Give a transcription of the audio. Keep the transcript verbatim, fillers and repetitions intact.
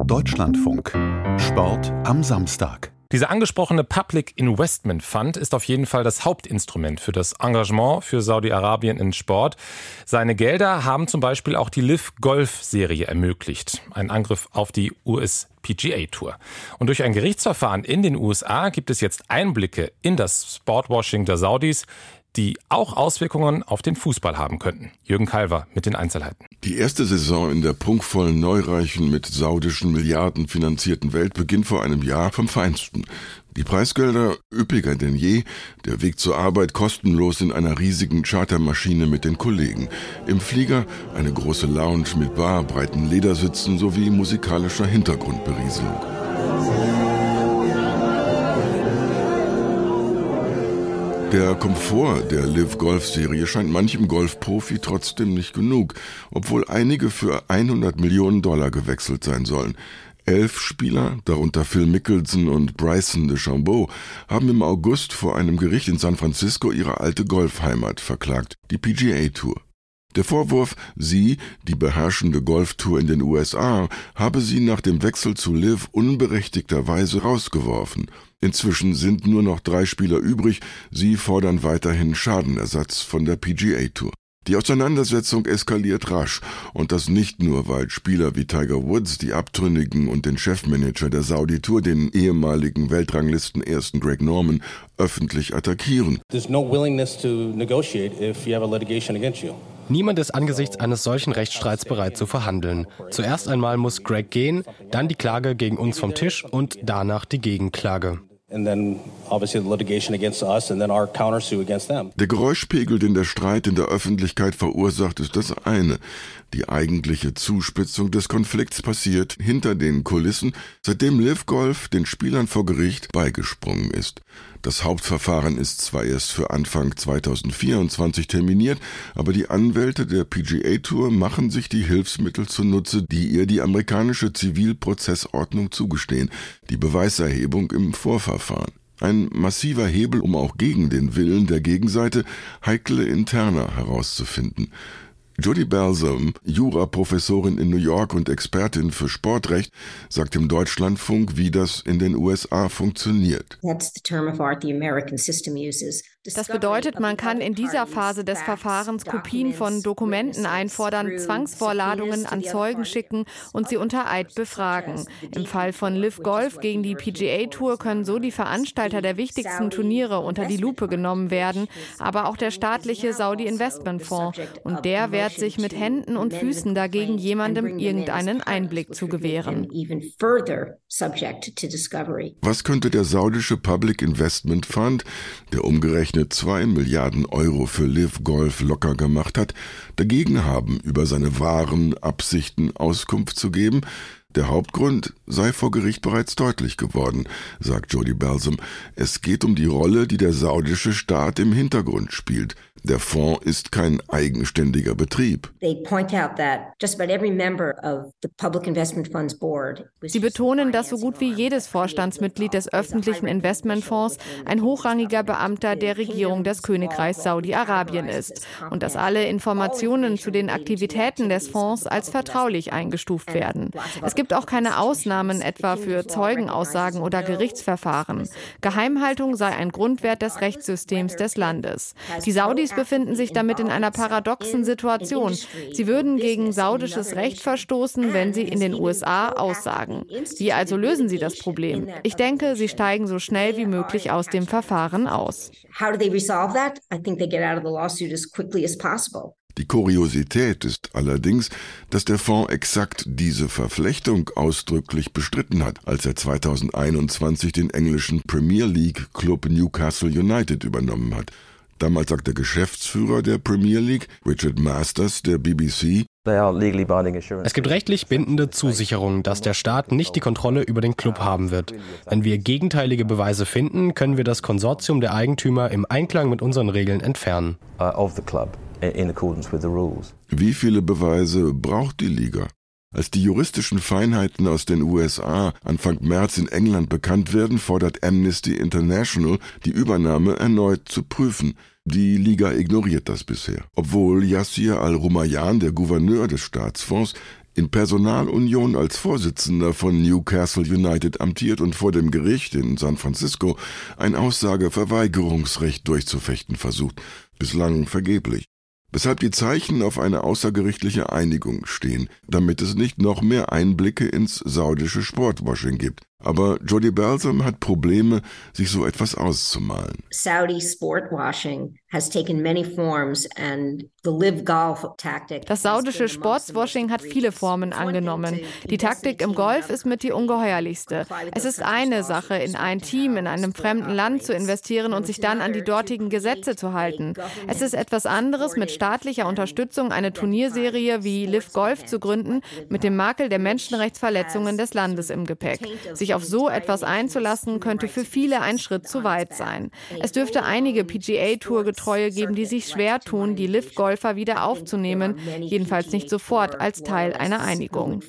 Deutschlandfunk. Sport am Samstag. Dieser angesprochene Public Investment Fund ist auf jeden Fall das Hauptinstrument für das Engagement für Saudi-Arabien in Sport. Seine Gelder haben zum Beispiel auch die LIV Golf Serie ermöglicht. Ein Angriff auf die U S P G A Tour. Und durch ein Gerichtsverfahren in den U S A gibt es jetzt Einblicke in das Sportwashing der Saudis, die auch Auswirkungen auf den Fußball haben könnten. Jürgen Kalver mit den Einzelheiten. Die erste Saison in der prunkvollen, neureichen, mit saudischen Milliarden finanzierten Welt beginnt vor einem Jahr vom Feinsten. Die Preisgelder üppiger denn je, der Weg zur Arbeit kostenlos in einer riesigen Chartermaschine mit den Kollegen. Im Flieger eine große Lounge mit Bar, breiten Ledersitzen sowie musikalischer Hintergrundberieselung. Der Komfort der LIV Golf Serie scheint manchem Golfprofi trotzdem nicht genug, obwohl einige für hundert Millionen Dollar gewechselt sein sollen. Elf Spieler, darunter Phil Mickelson und Bryson DeChambeau, haben im August vor einem Gericht in San Francisco ihre alte Golfheimat verklagt, die P G A Tour. Der Vorwurf, sie, die beherrschende Golftour in den U S A, habe sie nach dem Wechsel zu LIV unberechtigterweise rausgeworfen. Inzwischen sind nur noch drei Spieler übrig, sie fordern weiterhin Schadenersatz von der P G A Tour. Die Auseinandersetzung eskaliert rasch, und das nicht nur, weil Spieler wie Tiger Woods die Abtrünnigen und den Chefmanager der Saudi-Tour, den ehemaligen Weltranglisten-Ersten Greg Norman, öffentlich attackieren. There's no willingness to negotiate if you have a litigation against you. Niemand ist angesichts eines solchen Rechtsstreits bereit zu verhandeln. Zuerst einmal muss Greg gehen, dann die Klage gegen uns vom Tisch und danach die Gegenklage. Der Geräuschpegel, den der Streit in der Öffentlichkeit verursacht, ist das eine. Die eigentliche Zuspitzung des Konflikts passiert hinter den Kulissen, seitdem LIV Golf den Spielern vor Gericht beigesprungen ist. Das Hauptverfahren ist zwar erst für Anfang zweitausendvierundzwanzig terminiert, aber die Anwälte der P G A Tour machen sich die Hilfsmittel zunutze, die ihr die amerikanische Zivilprozessordnung zugestehen, die Beweiserhebung im Vorverfahren. Ein massiver Hebel, um auch gegen den Willen der Gegenseite heikle Interna herauszufinden. Jody Balsam, Juraprofessorin in New York und Expertin für Sportrecht, sagt im Deutschlandfunk, wie das in den U S A funktioniert. Das bedeutet, man kann in dieser Phase des Verfahrens Kopien von Dokumenten einfordern, Zwangsvorladungen an Zeugen schicken und sie unter Eid befragen. Im Fall von LIV Golf gegen die P G A Tour können so die Veranstalter der wichtigsten Turniere unter die Lupe genommen werden, aber auch der staatliche Saudi Investment Fonds. Und der wehrt sich mit Händen und Füßen dagegen, jemandem irgendeinen Einblick zu gewähren. Was könnte der saudische Public Investment Fund, der umgerechnet zwei Milliarden Euro für LIV Golf locker gemacht hat, dagegen haben, über seine wahren Absichten Auskunft zu geben? Der Hauptgrund sei vor Gericht bereits deutlich geworden, sagt Jody Balsam. Es geht um die Rolle, die der saudische Staat im Hintergrund spielt. Der Fonds ist kein eigenständiger Betrieb. Sie betonen, dass so gut wie jedes Vorstandsmitglied des öffentlichen Investmentfonds ein hochrangiger Beamter der Regierung des Königreichs Saudi-Arabien ist und dass alle Informationen zu den Aktivitäten des Fonds als vertraulich eingestuft werden. Es gibt auch keine Ausnahmen, etwa für Zeugenaussagen oder Gerichtsverfahren. Geheimhaltung sei ein Grundwert des Rechtssystems des Landes. Die Saudis befinden sich damit in einer paradoxen Situation. Sie würden gegen saudisches Recht verstoßen, wenn sie in den U S A aussagen. Wie also lösen sie das Problem? Ich denke, sie steigen so schnell wie möglich aus dem Verfahren aus. Die Kuriosität ist allerdings, dass der Fonds exakt diese Verflechtung ausdrücklich bestritten hat, als er zweitausendeinundzwanzig den englischen Premier League Club Newcastle United übernommen hat. Damals sagt der Geschäftsführer der Premier League, Richard Masters, der B B C: Es gibt rechtlich bindende Zusicherungen, dass der Staat nicht die Kontrolle über den Club haben wird. Wenn wir gegenteilige Beweise finden, können wir das Konsortium der Eigentümer im Einklang mit unseren Regeln entfernen. Wie viele Beweise braucht die Liga? Als die juristischen Feinheiten aus den U S A Anfang März in England bekannt werden, fordert Amnesty International, die Übernahme erneut zu prüfen. Die Liga ignoriert das bisher, obwohl Yassir Al-Rumayyan, der Gouverneur des Staatsfonds, in Personalunion als Vorsitzender von Newcastle United amtiert und vor dem Gericht in San Francisco ein Aussageverweigerungsrecht durchzufechten versucht, bislang vergeblich. Weshalb die Zeichen auf eine außergerichtliche Einigung stehen, damit es nicht noch mehr Einblicke ins saudische Sportwashing gibt. Aber Jodie Balsam hat Probleme, sich so etwas auszumalen. Saudi sportwashing has taken many forms and the Live Golf tactic. Das saudische Sportswashing hat viele Formen angenommen. Die Taktik im Golf ist mit die ungeheuerlichste. Es ist eine Sache, in ein Team in einem fremden Land zu investieren und sich dann an die dortigen Gesetze zu halten. Es ist etwas anderes, mit staatlicher Unterstützung eine Turnierserie wie Live Golf zu gründen, mit dem Makel der Menschenrechtsverletzungen des Landes im Gepäck. Sich auf so etwas einzulassen, könnte für viele ein Schritt zu weit sein. Es dürfte einige P G A-Tour-Getreue geben, die sich schwer tun, die Live-Golfer wieder aufzunehmen, jedenfalls nicht sofort als Teil einer Einigung.